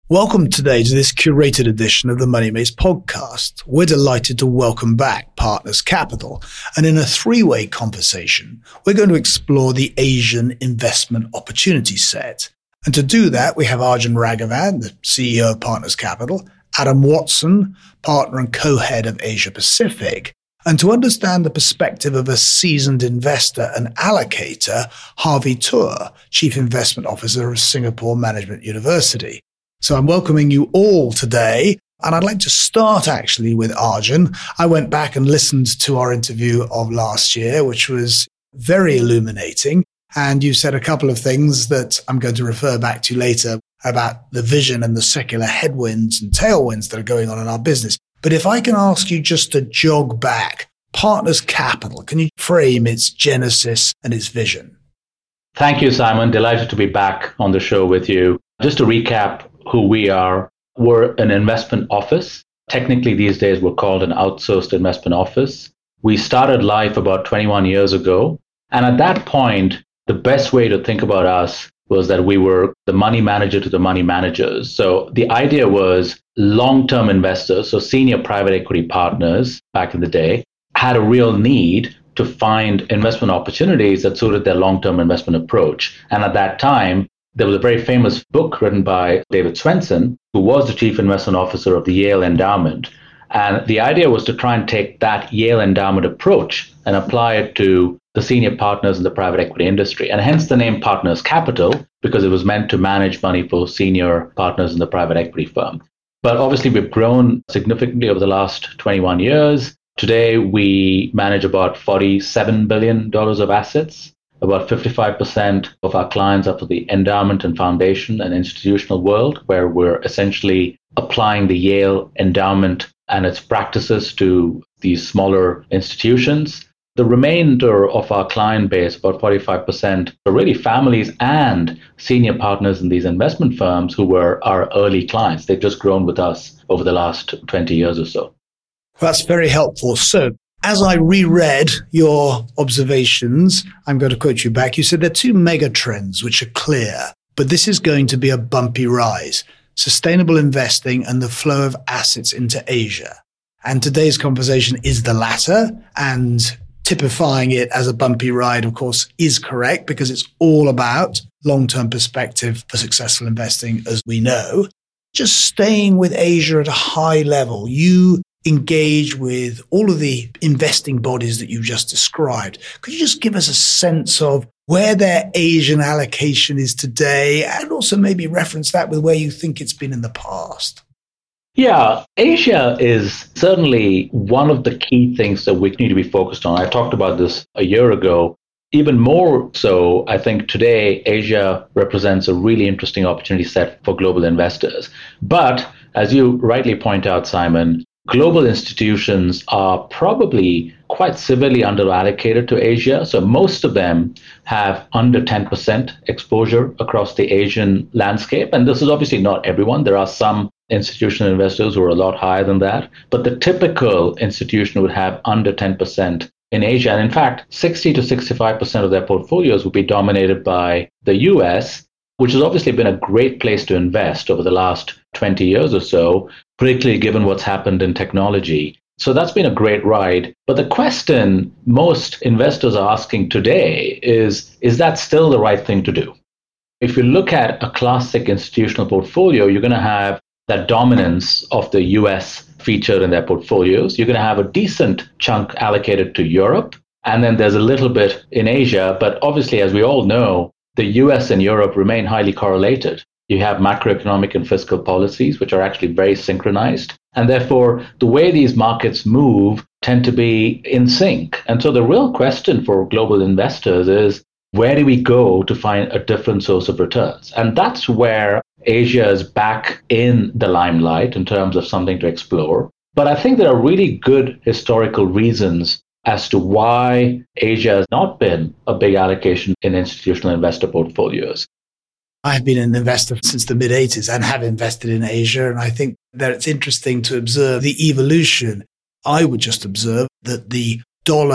Welcome today to this curated edition of the Money Maze podcast. We're delighted to welcome back Partners Capital. And in a three-way conversation, we're going to explore the Asian investment opportunity set. And to do that, we have Arjun Raghavan, the CEO of Partners Capital, Adam Watson, partner and co-head of Asia Pacific, and to understand the perspective of a seasoned investor and allocator, Harvey Toor, Chief Investment Officer of Singapore Management University. So I'm welcoming you all today. And I'd like to start actually with Arjun. I went back and listened to our interview of last year, which was very illuminating. And you said a couple of things that I'm going to refer back to later about the vision and the secular headwinds and tailwinds that are going on in our business. But if I can ask you just to jog back, Partners Capital, can you frame its genesis and its vision? Thank you, Simon. Delighted to be back on the show with you. Just to recap who we are, we're an investment office. Technically, these days, we're called an outsourced investment office. We started life about 21 years ago. And at that point, the best way to think about us was that we were the money manager to the money managers. So the idea was long-term investors, so senior private equity partners back in the day, had a real need to find investment opportunities that suited their long-term investment approach. And at that time, there was a very famous book written by David Swensen, who was the chief investment officer of the Yale Endowment. And the idea was to try and take that Yale Endowment approach and apply it to the senior partners in the private equity industry. And hence the name Partners Capital, because it was meant to manage money for senior partners in the private equity firm. But obviously, we've grown significantly over the last 21 years. Today, we manage about $47 billion of assets. About 55% of our clients are for the endowment and foundation and institutional world, where we're essentially applying the Yale Endowment and its practices to these smaller institutions. The remainder of our client base, about 45%, are really families and senior partners in these investment firms who were our early clients. They've just grown with us over the last 20 years or so. That's very helpful. So, as I reread your observations, I'm going to quote you back. You said there are two mega trends which are clear, but this is going to be a bumpy rise: sustainable investing and the flow of assets into Asia. And today's conversation is the latter, and typifying it as a bumpy ride, of course, is correct because it's all about long-term perspective for successful investing, as we know. Just staying with Asia at a high level, you engage with all of the investing bodies that you've just described. Could you just give us a sense of where their Asian allocation is today, and also maybe reference that with where you think it's been in the past? Yeah, Asia is certainly one of the key things that we need to be focused on. I talked about this a year ago. Even more so, I think today, Asia represents a really interesting opportunity set for global investors. But as you rightly point out, Simon, global institutions are probably quite severely underallocated to Asia. So most of them have under 10% exposure across the Asian landscape. And this is obviously not everyone. There are some institutional investors who are a lot higher than that. But the typical institution would have under 10% in Asia. And in fact, 60 to 65% of their portfolios would be dominated by the US, which has obviously been a great place to invest over the last 20 years or so, particularly given what's happened in technology. So that's been a great ride. But the question most investors are asking today is that still the right thing to do? If you look at a classic institutional portfolio, you're going to have that dominance of the US featured in their portfolios. You're going to have a decent chunk allocated to Europe. And then there's a little bit in Asia. But obviously, as we all know, the US and Europe remain highly correlated. You have macroeconomic and fiscal policies, which are actually very synchronized. And therefore, the way these markets move tend to be in sync. And so the real question for global investors is, where do we go to find a different source of returns? And that's where Asia is back in the limelight in terms of something to explore. But I think there are really good historical reasons as to why Asia has not been a big allocation in institutional investor portfolios. I've been an investor since the mid-'80s and have invested in Asia. And I think that it's interesting to observe the evolution. I would just observe that the dollar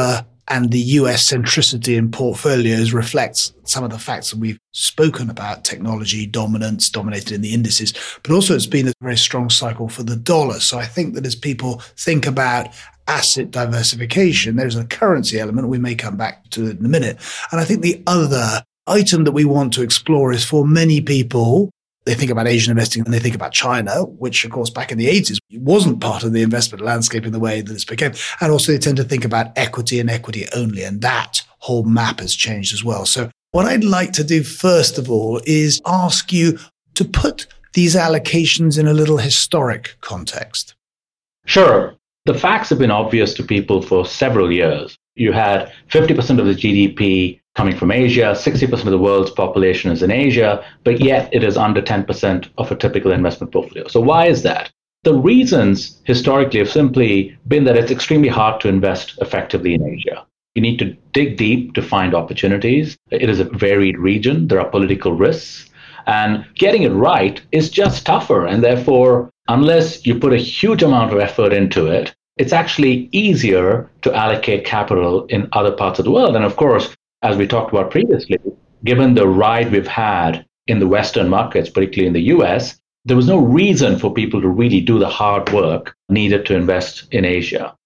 and the US centricity in portfolios reflects some of the facts that we've spoken about, technology dominance, dominated in the indices, but also it's been a very strong cycle for the dollar. So I think that as people think about asset diversification, there's a currency element we may come back to in a minute. And I think the other item that we want to explore is for many people, they think about Asian investing and they think about China, which of course back in the 80s wasn't part of the investment landscape in the way that it's become. And also they tend to think about equity and equity only. And that whole map has changed as well. So what I'd like to do first of all is ask you to put these allocations in a little historic context. Sure. The facts have been obvious to people for several years. You had 50% of the GDP coming from Asia, 60% of the world's population is in Asia, but yet it is under 10% of a typical investment portfolio. So why is that? The reasons historically have simply been that it's extremely hard to invest effectively in Asia. You need to dig deep to find opportunities. It is a varied region. There are political risks. And getting it right is just tougher. And therefore, unless you put a huge amount of effort into it, it's actually easier to allocate capital in other parts of the world. And of course, as we talked about previously, given the ride we've had in the Western markets, particularly in the US, there was no reason for people to really do the hard work needed to invest in Asia.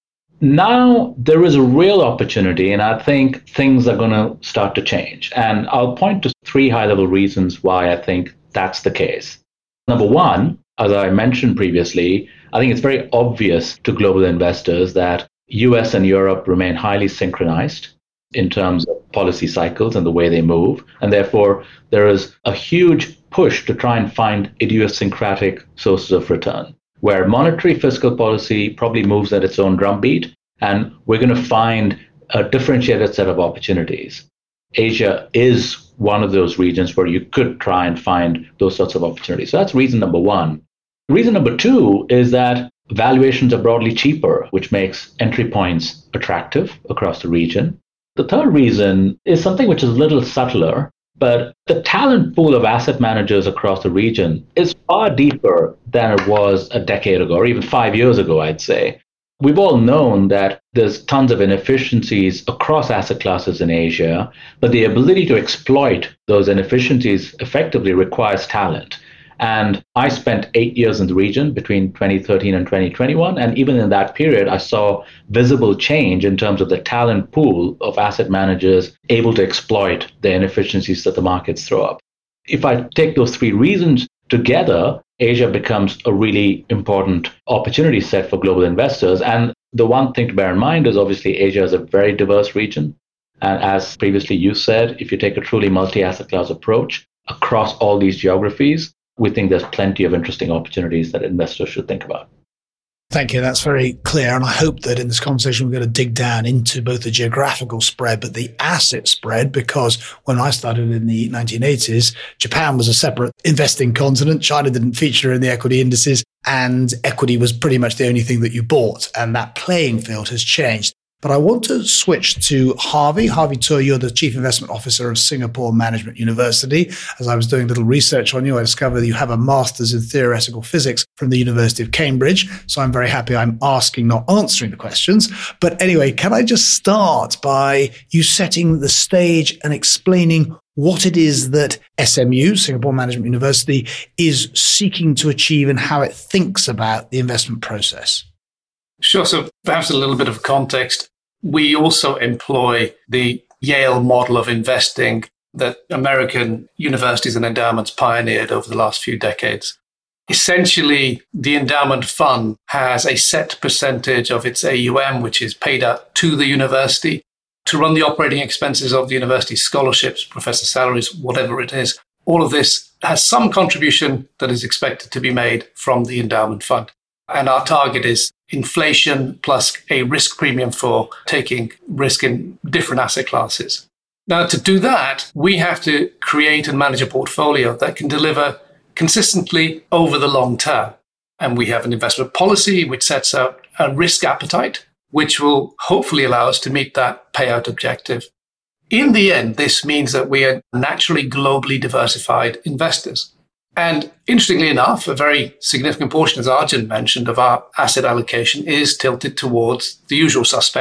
Now there is a real opportunity, and I think things are going to start to change. And I'll point to 3 high-level reasons why I think that's the case. Number one, as I mentioned previously, I think it's very obvious to global investors that US and Europe remain highly synchronized in terms of policy cycles and the way they move. And therefore, there is a huge push to try and find idiosyncratic sources of return, where monetary fiscal policy probably moves at its own drumbeat, and we're going to find a differentiated set of opportunities. Asia is one of those regions where you could try and find those sorts of opportunities. So that's reason number one. Reason number two is that valuations are broadly cheaper, which makes entry points attractive across the region. The third reason is something which is a little subtler, but the talent pool of asset managers across the region is far deeper than it was a decade ago, or even 5 years ago, I'd say. We've all known that there's tons of inefficiencies across asset classes in Asia, but the ability to exploit those inefficiencies effectively requires talent. And I spent 8 years in the region between 2013 and 2021. And even in that period, I saw visible change in terms of the talent pool of asset managers able to exploit the inefficiencies that the markets throw up. If I take those 3 reasons together, Asia becomes a really important opportunity set for global investors. And the one thing to bear in mind is obviously Asia is a very diverse region. And as previously you said, if you take a truly multi-asset class approach across all these geographies, we think there's plenty of interesting opportunities that investors should think about. Thank you. That's very clear. And I hope that in this conversation, we're going to dig down into both the geographical spread, but the asset spread, because when I started in the 1980s, Japan was a separate investing continent. China didn't feature in the equity indices, and equity was pretty much the only thing that you bought. And that playing field has changed. But I want to switch to Harvey. Harvey Tu, you're the Chief Investment Officer of Singapore Management University. As I was doing a little research on you, I discovered that you have a Master's in Theoretical Physics from the University of Cambridge. So I'm very happy I'm asking, not answering the questions. But anyway, can I just start by you setting the stage and explaining what it is that SMU, Singapore Management University, is seeking to achieve and how it thinks about the investment process? Sure. So perhaps a little bit of context. We also employ the Yale model of investing that American universities and endowments pioneered over the last few decades. Essentially, the endowment fund has a set percentage of its AUM, which is paid out to the university to run the operating expenses of the university, scholarships, professor salaries, whatever it is. All of this has some contribution that is expected to be made from the endowment fund. And our target is inflation plus a risk premium for taking risk in different asset classes. Now, to do that, we have to create and manage a portfolio that can deliver consistently over the long term. And we have an investment policy which sets out a risk appetite, which will hopefully allow us to meet that payout objective. In the end, this means that we are naturally globally diversified investors. And interestingly enough, a very significant portion, as Arjun mentioned, of our asset allocation is tilted towards the usual suspects,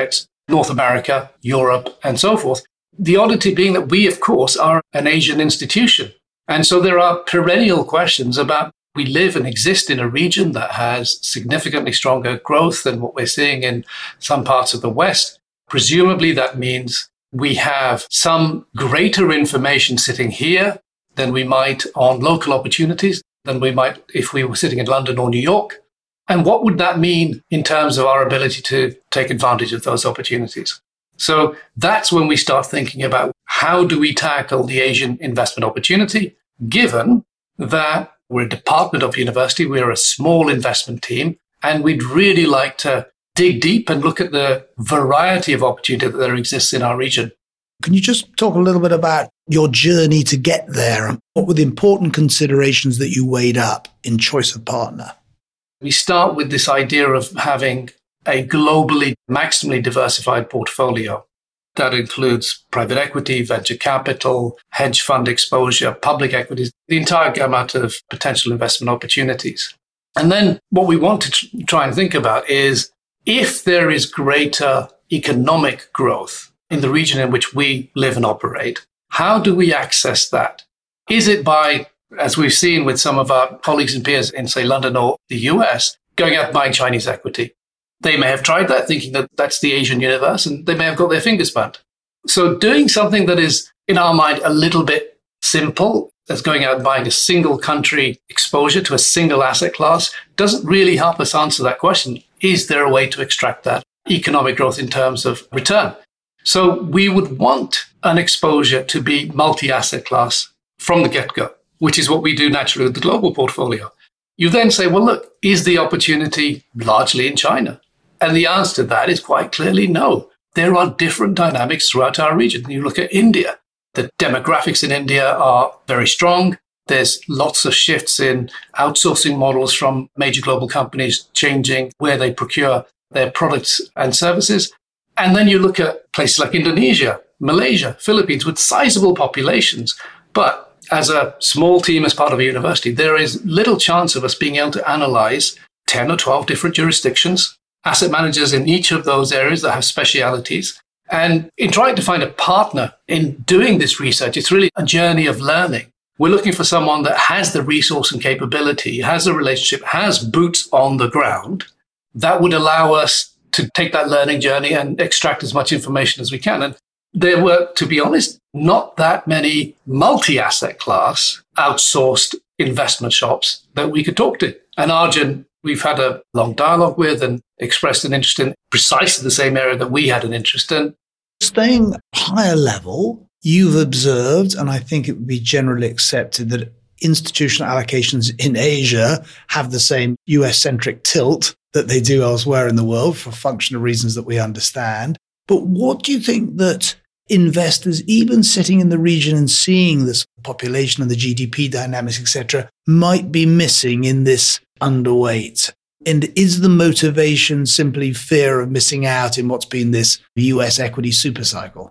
North America, Europe, and so forth. The oddity being that we, of course, are an Asian institution. And so there are perennial questions about we live and exist in a region that has significantly stronger growth than what we're seeing in some parts of the West. Presumably, that means we have some greater information sitting here than we might on local opportunities, than we might if we were sitting in London or New York. And what would that mean in terms of our ability to take advantage of those opportunities? So that's when we start thinking about how do we tackle the Asian investment opportunity, given that we're a department of university, we're a small investment team, and we'd really like to dig deep and look at the variety of opportunity that there exists in our region. Can you just talk a little bit about your journey to get there and what were the important considerations that you weighed up in choice of partner? We start with this idea of having a globally, maximally diversified portfolio. That includes private equity, venture capital, hedge fund exposure, public equities, the entire gamut of potential investment opportunities. And then what we want to try and think about is if there is greater economic growth in the region in which we live and operate, how do we access that? Is it by, as we've seen with some of our colleagues and peers in, say, London or the US, going out and buying Chinese equity? They may have tried that, thinking that that's the Asian universe, and they may have got their fingers burnt. So doing something that is, in our mind, a little bit simple, as going out and buying a single country exposure to a single asset class, doesn't really help us answer that question. Is there a way to extract that economic growth in terms of return? So we would want an exposure to be multi-asset class from the get-go, which is what we do naturally with the global portfolio. You then say, well, look, is the opportunity largely in China? And the answer to that is quite clearly no. There are different dynamics throughout our region. You look at India. The demographics in India are very strong. There's lots of shifts in outsourcing models from major global companies changing where they procure their products and services. And then you look at places like Indonesia, Malaysia, Philippines with sizable populations. But as a small team, as part of a university, there is little chance of us being able to analyze 10 or 12 different jurisdictions, asset managers in each of those areas that have specialities. And in trying to find a partner in doing this research, it's really a journey of learning. We're looking for someone that has the resource and capability, has a relationship, has boots on the ground that would allow us to take that learning journey and extract as much information as we can. And there were, to be honest, not that many multi-asset class outsourced investment shops that we could talk to. And Arjun, we've had a long dialogue with and expressed an interest in precisely the same area that we had an interest in. Staying higher level, you've observed, and I think it would be generally accepted, that institutional allocations in Asia have the same US-centric tilt that they do elsewhere in the world for functional reasons that we understand. But what do you think that investors, even sitting in the region and seeing this population and the GDP dynamics, etc., might be missing in this underweight? And is the motivation simply fear of missing out in what's been this US equity supercycle?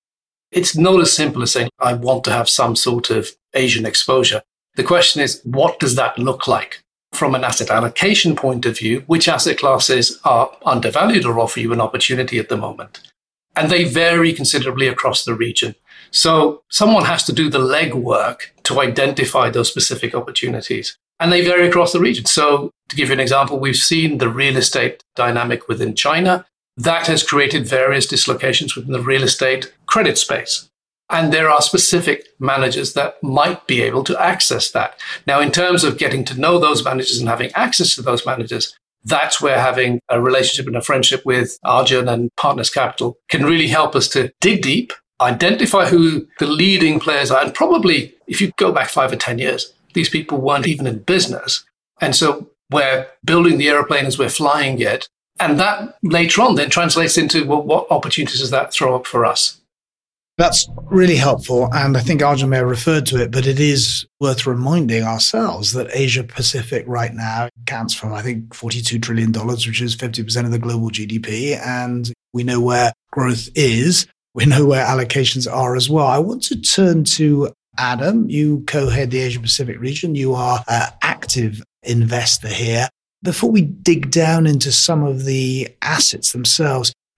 It's not as simple as saying, I want to have some sort of Asian exposure. The question is, what does that look like? From an asset allocation point of view, which asset classes are undervalued or offer you an opportunity at the moment? And they vary considerably across the region. So someone has to do the legwork to identify those specific opportunities. And they vary across the region. So to give you an example, we've seen the real estate dynamic within China. That has created various dislocations within the real estate credit space. And there are specific managers that might be able to access that. Now, in terms of getting to know those managers and having access to those managers, that's where having a relationship and a friendship with Arjun and Partners Capital can really help us to dig deep, identify who the leading players are. And probably, if you go back 5 or 10 years, these people weren't even in business. And so we're building the airplane as we're flying it. And that later on then translates into, well, what opportunities does that throw up for us? That's really helpful. And I think Arjun may have referred to it, but it is worth reminding ourselves that Asia Pacific right now accounts for, I think, $42 trillion, which is 50% of the global GDP. And we know where growth is. We know where allocations are as well. I want to turn to Adam. You co-head the Asia Pacific region. You are an active investor here. Before we dig down into some of the assets themselves,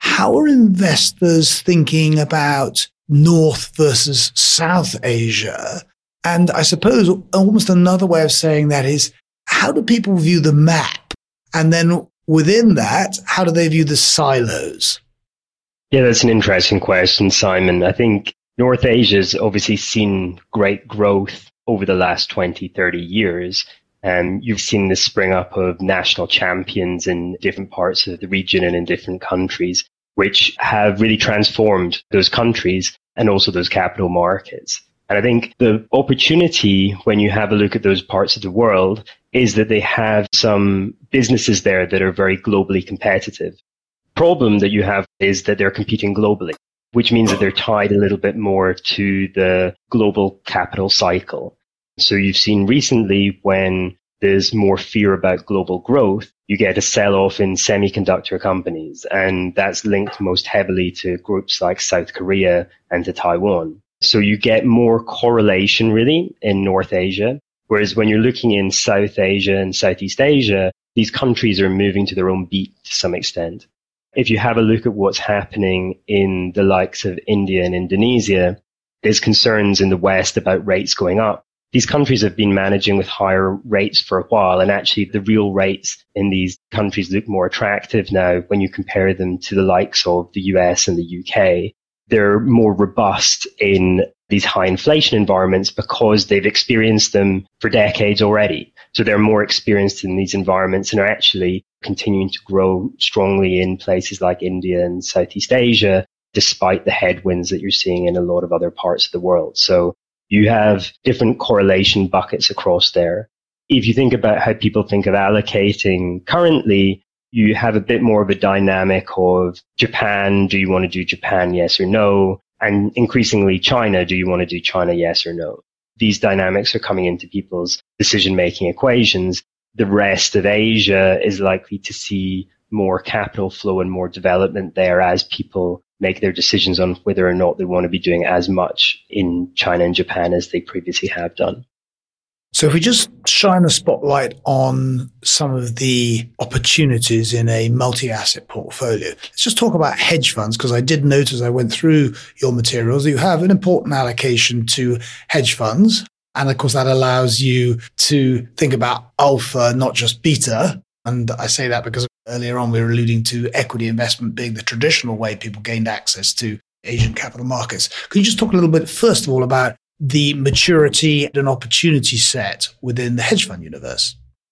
how are investors thinking about North versus South Asia? And I suppose almost another way of saying that is, how do people view the map? And then within that, how do they view the silos? Yeah, that's an interesting question, Simon. I think North Asia's obviously seen great growth over the last 20, 30 years. And you've seen the spring up of national champions in different parts of the region and in different countries, which have really transformed those countries and also those capital markets. And I think the opportunity when you have a look at those parts of the world is that they have some businesses there that are very globally competitive. Problem that you have is that they're competing globally, which means that they're tied a little bit more to the global capital cycle. So you've seen recently when there's more fear about global growth, you get a sell-off in semiconductor companies, and that's linked most heavily to groups like South Korea and to Taiwan. So you get more correlation really in North Asia, whereas when you're looking in South Asia and Southeast Asia, these countries are moving to their own beat to some extent. If you have a look at what's happening in the likes of India and Indonesia, there's concerns in the West about rates going up. These countries have been managing with higher rates for a while, and actually the real rates in these countries look more attractive now when you compare them to the likes of the US and the UK. They're more robust in these high inflation environments because they've experienced them for decades already. So they're more experienced in these environments and are actually continuing to grow strongly in places like India and Southeast Asia, despite the headwinds that you're seeing in a lot of other parts of the world. So you have different correlation buckets across there. If you think about how people think of allocating currently, you have a bit more of a dynamic of Japan. Do you want to do Japan? Yes or no? And increasingly China. Do you want to do China? Yes or no? These dynamics are coming into people's decision-making equations. The rest of Asia is likely to see more capital flow and more development there as people make their decisions on whether or not they want to be doing as much in China and Japan as they previously have done. So if we just shine a spotlight on some of the opportunities in a multi-asset portfolio, let's just talk about hedge funds, because I did notice as I went through your materials that you have an important allocation to hedge funds. And of course, that allows you to think about alpha, not just beta. And I say that because earlier on we were alluding to equity investment being the traditional way people gained access to Asian capital markets. Could you just talk a little bit, first of all, about the maturity and opportunity set within the hedge fund universe?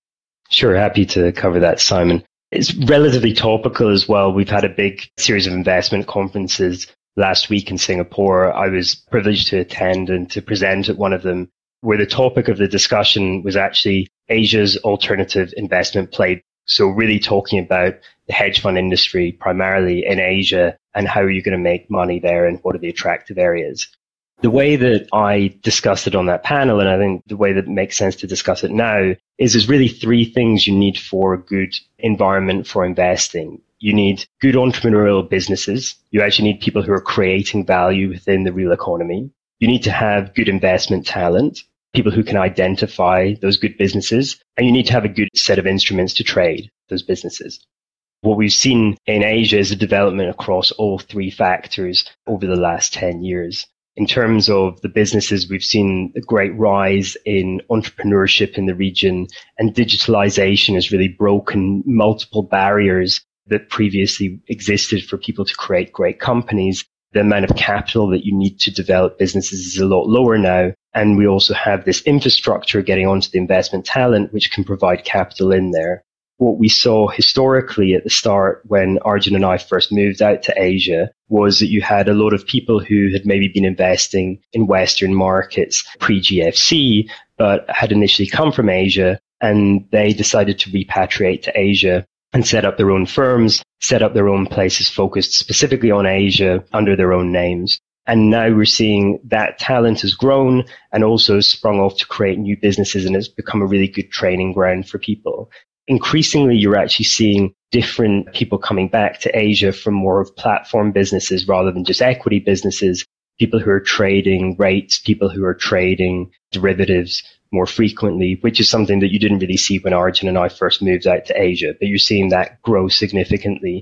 Sure, happy to cover that, Simon. It's relatively topical as well. We've had a big series of investment conferences last week in Singapore. I was privileged to attend and to present at one of them, where the topic of the discussion was actually Asia's alternative investment play. So really talking about the hedge fund industry primarily in Asia and how are you going to make money there and what are the attractive areas. The way that I discussed it on that panel, and I think the way that makes sense to discuss it now, is there's really three things you need for a good environment for investing. You need good entrepreneurial businesses. You actually need people who are creating value within the real economy. You need to have good investment talent, people who can identify those good businesses, and you need to have a good set of instruments to trade those businesses. What we've seen in Asia is a development across all three factors over the last 10 years. In terms of the businesses, we've seen a great rise in entrepreneurship in the region, and digitalization has really broken multiple barriers that previously existed for people to create great companies. The amount of capital that you need to develop businesses is a lot lower now. And we also have this infrastructure getting onto the investment talent, which can provide capital in there. What we saw historically at the start when Arjun and I first moved out to Asia was that you had a lot of people who had maybe been investing in Western markets pre-GFC, but had initially come from Asia, and they decided to repatriate to Asia and set up their own firms, set up their own places focused specifically on Asia under their own names. And now we're seeing that talent has grown and also sprung off to create new businesses, and it's become a really good training ground for people. Increasingly, you're actually seeing different people coming back to Asia from more of platform businesses rather than just equity businesses, people who are trading rates, people who are trading derivatives more frequently, which is something that you didn't really see when Arjun and I first moved out to Asia, but you're seeing that grow significantly.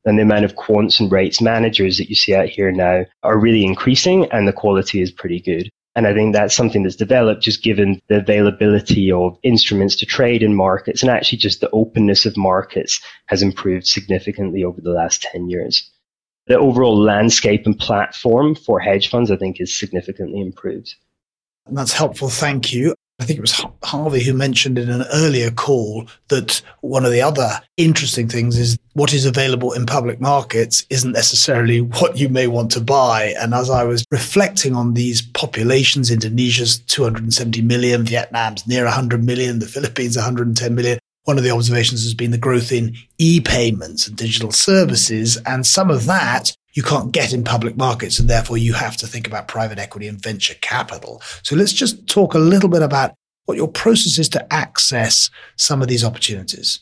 And the amount of quants and rates managers that you see out here now are really increasing, and the quality is pretty good. And I think that's something that's developed just given the availability of instruments to trade in markets, and actually just the openness of markets has improved significantly over the last 10 years. The overall landscape and platform for hedge funds, I think, is significantly improved. That's helpful. Thank you. I think it was Harvey who mentioned in an earlier call that one of the other interesting things is what is available in public markets isn't necessarily what you may want to buy. And as I was reflecting on these populations, Indonesia's 270 million, Vietnam's near 100 million, the Philippines 110 million. One of the observations has been the growth in e-payments and digital services, and some of that you can't get in public markets, and therefore you have to think about private equity and venture capital. So let's just talk a little bit about what your process is to access some of these opportunities.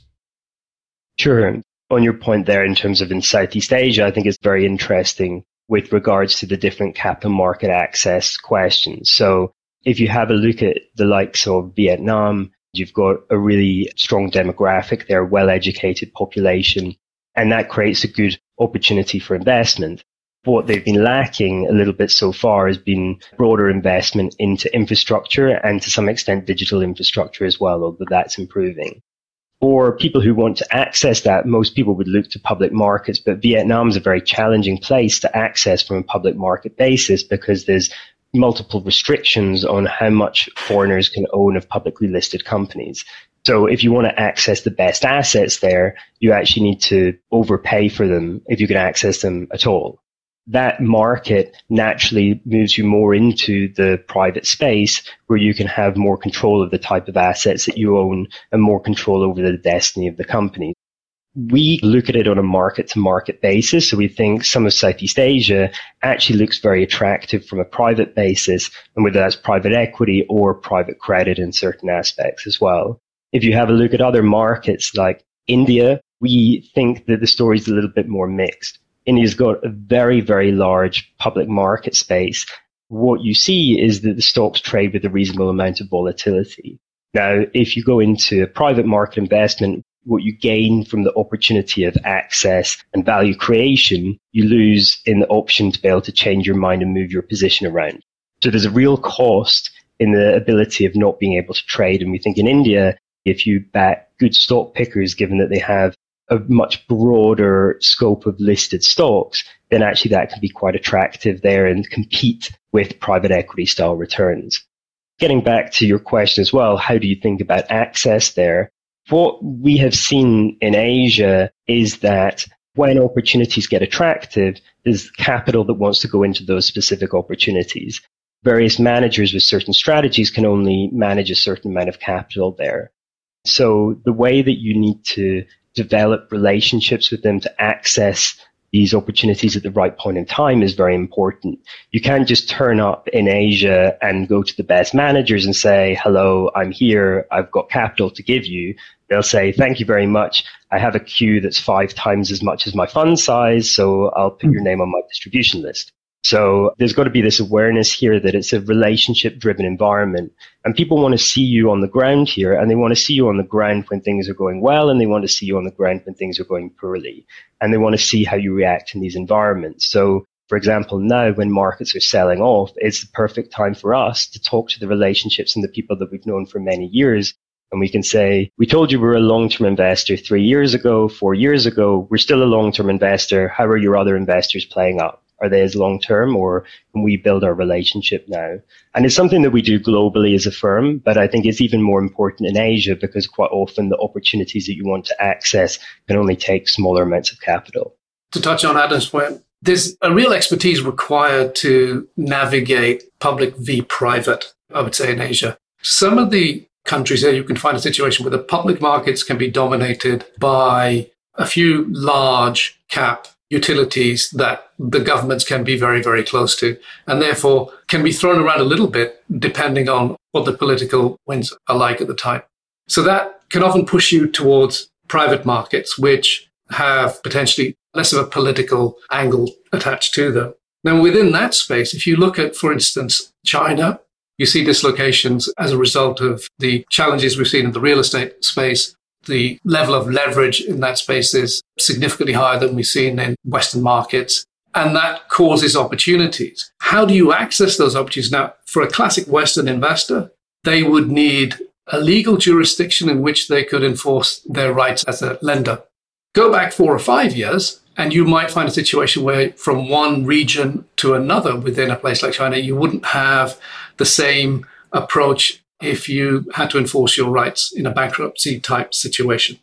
Sure. On your point there in terms of in Southeast Asia, I think it's very interesting with regards to the different capital market access questions. So if you have a look at the likes of Vietnam, you've got a really strong demographic there, well-educated population, and that creates a good opportunity for investment. What they've been lacking a little bit so far has been broader investment into infrastructure and to some extent digital infrastructure as well, although that's improving. For people who want to access that, most people would look to public markets, but Vietnam is a very challenging place to access from a public market basis because there's multiple restrictions on how much foreigners can own of publicly listed companies. So if you want to access the best assets there, you actually need to overpay for them if you can access them at all. That market naturally moves you more into the private space where you can have more control of the type of assets that you own and more control over the destiny of the company. We look at it on a market-to-market basis. So we think some of Southeast Asia actually looks very attractive from a private basis, and whether that's private equity or private credit in certain aspects as well. If you have a look at other markets like India, we think that the story is a little bit more mixed. India's got a very, very large public market space. What you see is that the stocks trade with a reasonable amount of volatility. Now, if you go into a private market investment, what you gain from the opportunity of access and value creation, you lose in the option to be able to change your mind and move your position around. So there's a real cost in the ability of not being able to trade. And we think in India, if you back good stock pickers, given that they have a much broader scope of listed stocks, then actually that can be quite attractive there and compete with private equity style returns. Getting back to your question as well, how do you think about access there? What we have seen in Asia is that when opportunities get attractive, there's capital that wants to go into those specific opportunities. Various managers with certain strategies can only manage a certain amount of capital there. So the way that you need to develop relationships with them to access these opportunities at the right point in time is very important. You can't just turn up in Asia and go to the best managers and say, hello, I'm here, I've got capital to give you. They'll say, thank you very much. I have a queue that's 5 times as much as my fund size, so I'll put your name on my distribution list. So there's got to be this awareness here that it's a relationship-driven environment. And people want to see you on the ground here, and they want to see you on the ground when things are going well, and they want to see you on the ground when things are going poorly. And they want to see how you react in these environments. So, for example, now when markets are selling off, it's the perfect time for us to talk to the relationships and the people that we've known for many years. And we can say, we told you we're a long-term investor 3 years ago, 4 years ago. We're still a long-term investor. How are your other investors playing up? Are they as long-term, or can we build our relationship now? And it's something that we do globally as a firm, but I think it's even more important in Asia because quite often the opportunities that you want to access can only take smaller amounts of capital. To touch on Adam's point, there's a real expertise required to navigate public v private, I would say, in Asia. Some of the countries there, you can find a situation where the public markets can be dominated by a few large cap utilities that the governments can be very, very close to, and therefore can be thrown around a little bit depending on what the political winds are like at the time. So that can often push you towards private markets, which have potentially less of a political angle attached to them. Now, within that space, if you look at, for instance, China, you see dislocations as a result of the challenges we've seen in the real estate space. The level of leverage in that space is significantly higher than we've seen in Western markets. And that causes opportunities. How do you access those opportunities? Now, for a classic Western investor, they would need a legal jurisdiction in which they could enforce their rights as a lender. Go back 4 or 5 years, and you might find a situation where from one region to another within a place like China, you wouldn't have the same approach if you had to enforce your rights in a bankruptcy type situation.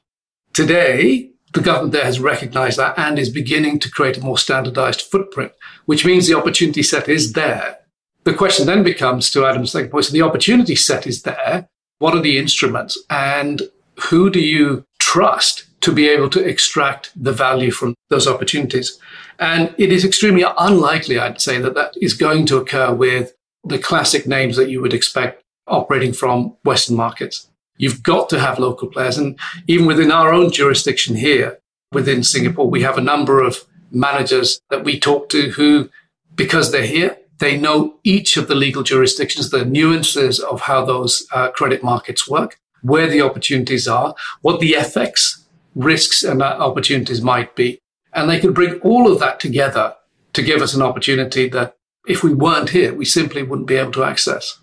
Today, the government there has recognized that and is beginning to create a more standardized footprint, which means the opportunity set is there. The question then becomes, to Adam's second point, so the opportunity set is there. What are the instruments? And who do you trust to be able to extract the value from those opportunities? And it is extremely unlikely, I'd say, that that is going to occur with the classic names that you would expect operating from Western markets. You've got to have local players. And even within our own jurisdiction here, within Singapore, we have a number of managers that we talk to who, because they're here, they know each of the legal jurisdictions, the nuances of how those credit markets work, where the opportunities are, what the FX risks and opportunities might be. And they can bring all of that together to give us an opportunity that if we weren't here, we simply wouldn't be able to access.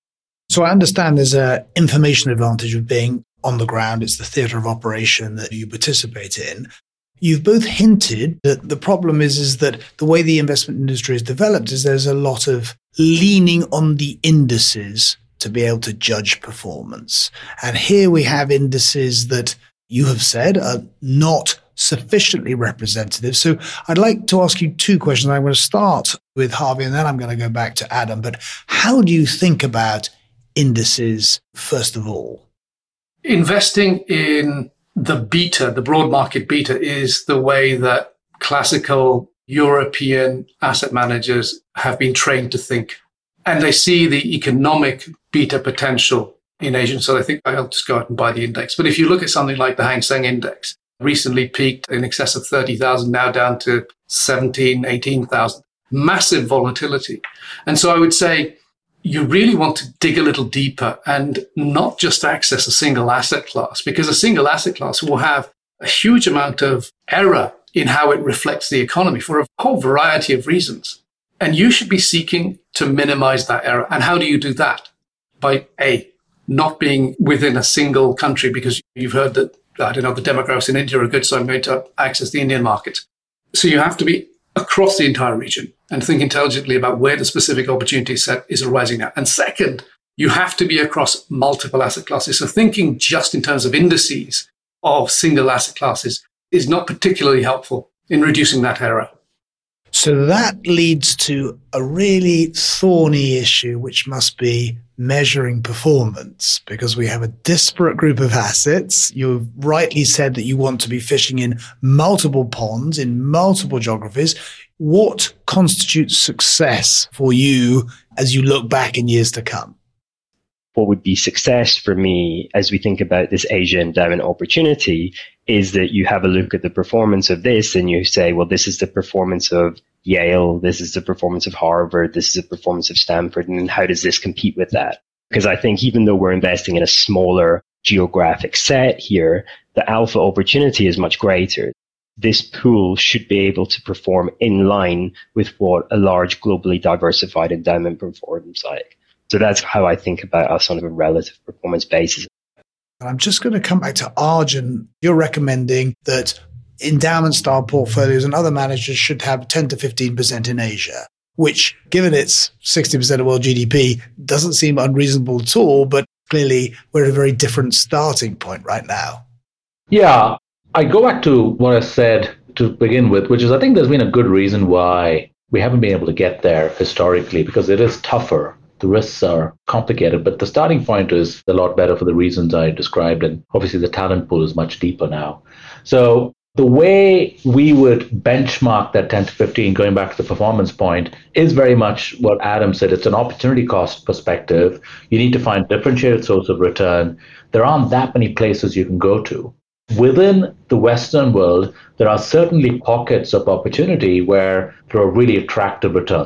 So I understand there's an information advantage of being on the ground. It's the theatre of operation that you participate in. You've both hinted that the problem is that the way the investment industry is developed is there's a lot of leaning on the indices to be able to judge performance. And here we have indices that you have said are not sufficiently representative. So I'd like to ask you 2 questions. I'm going to start with Harvey and then I'm going to go back to Adam. But how do you think about indices, first of all? Investing in the beta, the broad market beta, is the way that classical European asset managers have been trained to think. And they see the economic beta potential in Asia. So they think, I'll just go out and buy the index. But if you look at something like the Hang Seng Index, recently peaked in excess of 30,000, now down to 17, 18,000. Massive volatility. And so I would say, you really want to dig a little deeper and not just access a single asset class, because a single asset class will have a huge amount of error in how it reflects the economy for a whole variety of reasons. And you should be seeking to minimize that error. And how do you do that? By not being within a single country, because you've heard that, I don't know, the demographics in India are good, so I'm going to access the Indian market. So you have to be across the entire region and think intelligently about where the specific opportunity set is arising now. And second, you have to be across multiple asset classes. So thinking just in terms of indices of single asset classes is not particularly helpful in reducing that error. So that leads to a really thorny issue, which must be measuring performance, because we have a disparate group of assets. You've rightly said that you want to be fishing in multiple ponds, in multiple geographies. What constitutes success for you as you look back in years to come? What would be success for me as we think about this Asia endowment opportunity is that you have a look at the performance of this and you say, well, this is the performance of Yale, this is the performance of Harvard, this is the performance of Stanford, and how does this compete with that? Because I think even though we're investing in a smaller geographic set here, the alpha opportunity is much greater. This pool should be able to perform in line with what a large globally diversified endowment performs like. So that's how I think about us on a relative performance basis. I'm just going to come back to Arjun. You're recommending that endowment-style portfolios and other managers should have 10 to 15% in Asia, which, given it's 60% of world GDP, doesn't seem unreasonable at all, but clearly we're at a very different starting point right now. Yeah, I go back to what I said to begin with, which is I think there's been a good reason why we haven't been able to get there historically, because it is tougher. The risks are complicated, but the starting point is a lot better for the reasons I described. And obviously the talent pool is much deeper now. So the way we would benchmark that 10 to 15, going back to the performance point, is very much what Adam said. It's an opportunity cost perspective. You need to find differentiated source of return. There aren't that many places you can go to. Within the Western world, there are certainly pockets of opportunity where there are really attractive returns.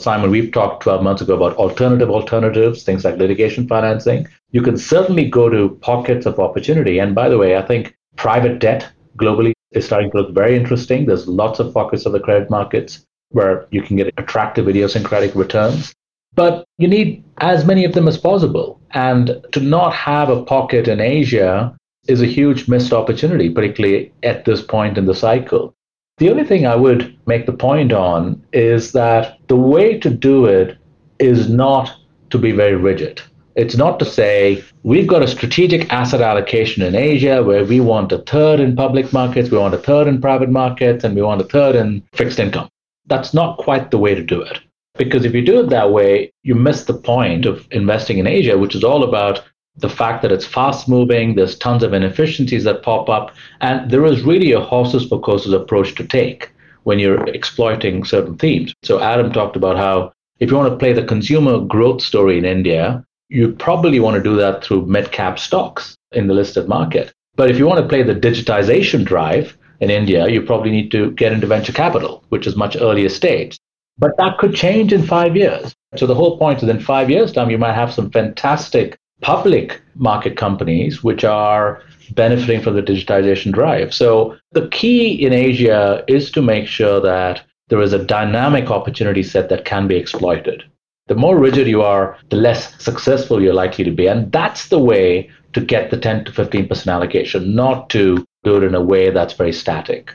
Simon, we've talked 12 months ago about alternatives, things like litigation financing. You can certainly go to pockets of opportunity. And by the way, I think private debt globally is starting to look very interesting. There's lots of pockets of the credit markets where you can get attractive idiosyncratic returns. But you need as many of them as possible. And to not have a pocket in Asia is a huge missed opportunity, particularly at this point in the cycle. The only thing I would make the point on is that the way to do it is not to be very rigid. It's not to say we've got a strategic asset allocation in Asia where we want a third in public markets, we want a third in private markets, and we want a third in fixed income. That's not quite the way to do it. Because if you do it that way, you miss the point of investing in Asia, which is all about the fact that it's fast moving, there's tons of inefficiencies that pop up, and there is really a horses for courses approach to take when you're exploiting certain themes. So Adam talked about how if you want to play the consumer growth story in India, you probably want to do that through mid-cap stocks in the listed market. But if you want to play the digitization drive in India, you probably need to get into venture capital, which is much earlier stage. But that could change in 5 years. So the whole point is in 5 years' time, you might have some fantastic public market companies which are benefiting from the digitization drive. So the key in Asia is to make sure that there is a dynamic opportunity set that can be exploited. The more rigid you are, the less successful you're likely to be. And that's the way to get the 10 to 15% allocation, not to do it in a way that's very static.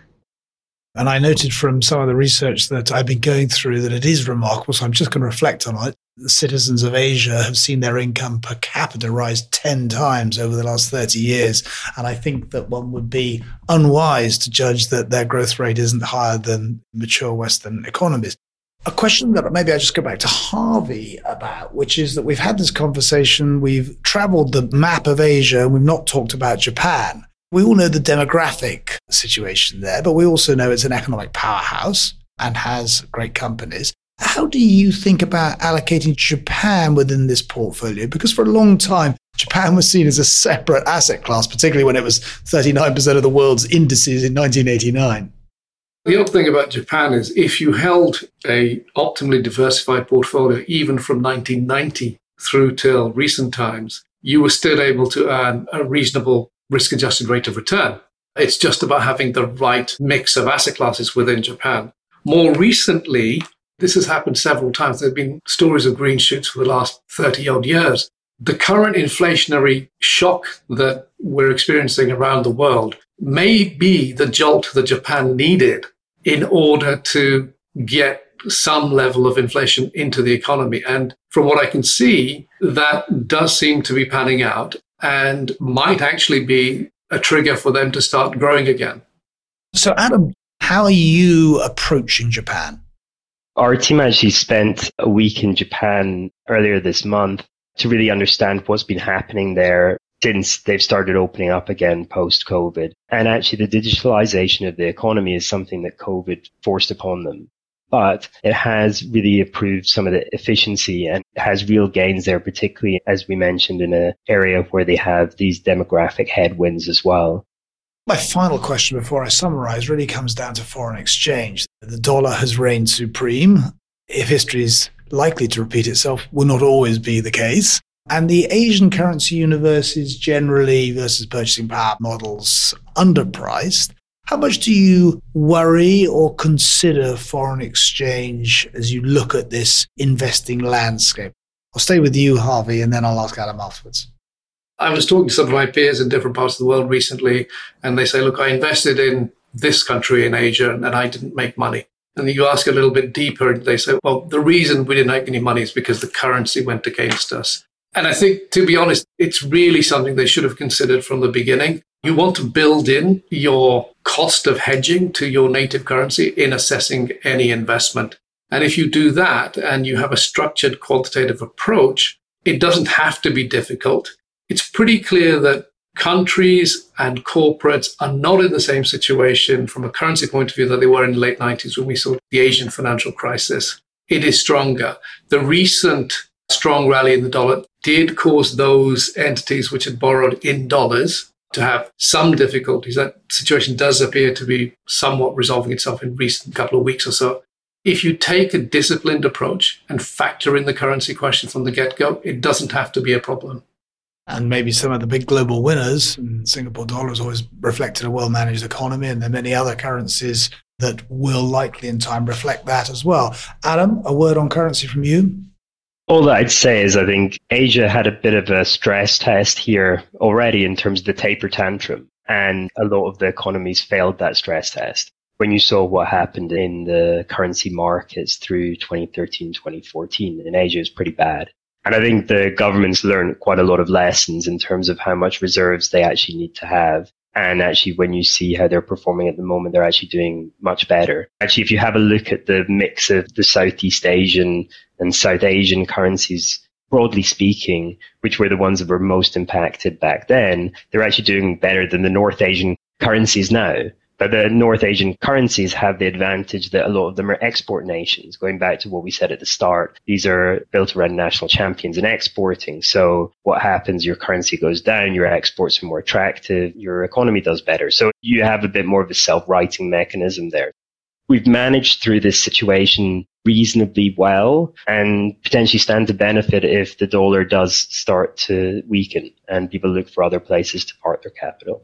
And I noted from some of the research that I've been going through that it is remarkable, so I'm just going to reflect on it. The citizens of Asia have seen their income per capita rise 10 times over the last 30 years. And I think that one would be unwise to judge that their growth rate isn't higher than mature Western economies. A question that maybe I just go back to Harvey about, which is that we've had this conversation, we've traveled the map of Asia, and we've not talked about Japan. We all know the demographic situation there, but we also know it's an economic powerhouse and has great companies. How do you think about allocating Japan within this portfolio? Because for a long time, Japan was seen as a separate asset class, particularly when it was 39% of the world's indices in 1989. The odd thing about Japan is if you held a optimally diversified portfolio, even from 1990 through till recent times, you were still able to earn a reasonable risk-adjusted rate of return. It's just about having the right mix of asset classes within Japan. More recently, this has happened several times. There have been stories of green shoots for the last 30-odd years. The current inflationary shock that we're experiencing around the world may be the jolt that Japan needed in order to get some level of inflation into the economy. And from what I can see, that does seem to be panning out and might actually be a trigger for them to start growing again. So Adam, how are you approaching Japan? Our team actually spent a week in Japan earlier this month to really understand what's been happening there since they've started opening up again post-COVID. And actually the digitalization of the economy is something that COVID forced upon them. But it has really improved some of the efficiency and has real gains there, particularly, as we mentioned, in an area where they have these demographic headwinds as well. My final question before I summarize really comes down to foreign exchange. The dollar has reigned supreme. If history is likely to repeat itself, will not always be the case. And the Asian currency universe is generally, versus purchasing power models, underpriced. How much do you worry or consider foreign exchange as you look at this investing landscape? I'll stay with you, Harvey, and then I'll ask Adam afterwards. I was talking to some of my peers in different parts of the world recently, and they say, look, I invested in this country in Asia and I didn't make money. And you ask a little bit deeper, and they say, well, the reason we didn't make any money is because the currency went against us. And I think, to be honest, it's really something they should have considered from the beginning. You want to build in your cost of hedging to your native currency in assessing any investment. And if you do that and you have a structured quantitative approach, it doesn't have to be difficult. It's pretty clear that countries and corporates are not in the same situation from a currency point of view that they were in the late 90s when we saw the Asian financial crisis. It is stronger. The recent strong rally in the dollar did cause those entities which had borrowed in dollars to have some difficulties. That situation does appear to be somewhat resolving itself in recent couple of weeks or so. if you take a disciplined approach and factor in the currency question from the get-go, it doesn't have to be a problem. And maybe some of the big global winners, and Singapore dollar has always reflected a well-managed economy, and there are many other currencies that will likely in time reflect that as well. Adam, a word on currency from you? All that I'd say is I think Asia had a bit of a stress test here already in terms of the taper tantrum, and a lot of the economies failed that stress test. When you saw what happened in the currency markets through 2013, 2014, in Asia is pretty bad. And I think the government's learned quite a lot of lessons in terms of how much reserves they actually need to have. And actually, when you see how they're performing at the moment, they're actually doing much better. Actually, if you have a look at the mix of the Southeast Asian and South Asian currencies, broadly speaking, which were the ones that were most impacted back then, they're actually doing better than the North Asian currencies now. But the North Asian currencies have the advantage that a lot of them are export nations. Going back to what we said at the start, these are built around national champions in exporting. So what happens? Your currency goes down, your exports are more attractive, your economy does better. So you have a bit more of a self-righting mechanism there. We've managed through this situation reasonably well and potentially stand to benefit if the dollar does start to weaken and people look for other places to park their capital.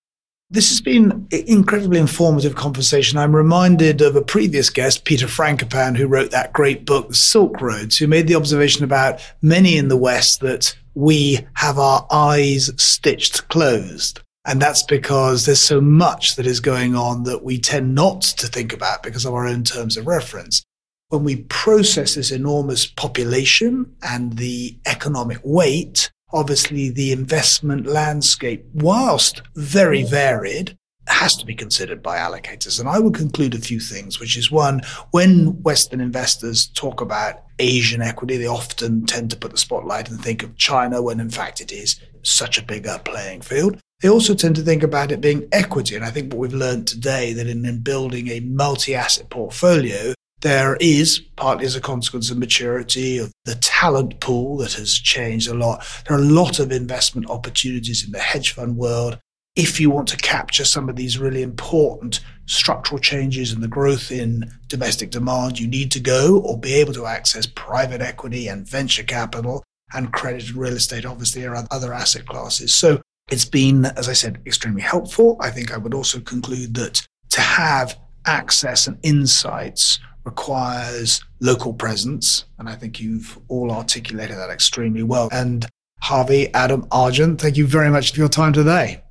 This has been an incredibly informative conversation. I'm reminded of a previous guest, Peter Frankopan, who wrote that great book, The Silk Roads, who made the observation about many in the West that we have our eyes stitched closed. And that's because there's so much that is going on that we tend not to think about because of our own terms of reference. When we process this enormous population and the economic weight, obviously, the investment landscape, whilst very varied, has to be considered by allocators. And I will conclude a few things, which is one, when Western investors talk about Asian equity, they often tend to put the spotlight and think of China when in fact it is such a bigger playing field. They also tend to think about it being equity. And I think what we've learned today that in building a multi-asset portfolio, there is, partly as a consequence of maturity, of the talent pool that has changed a lot. There are a lot of investment opportunities in the hedge fund world. If you want to capture some of these really important structural changes and the growth in domestic demand, you need to go or be able to access private equity and venture capital, and credit and real estate obviously are other asset classes. So it's been, as I said, extremely helpful. I think I would also conclude that to have access and insights requires local presence. And I think you've all articulated that extremely well. And Harvey, Adam, Arjun, thank you very much for your time today.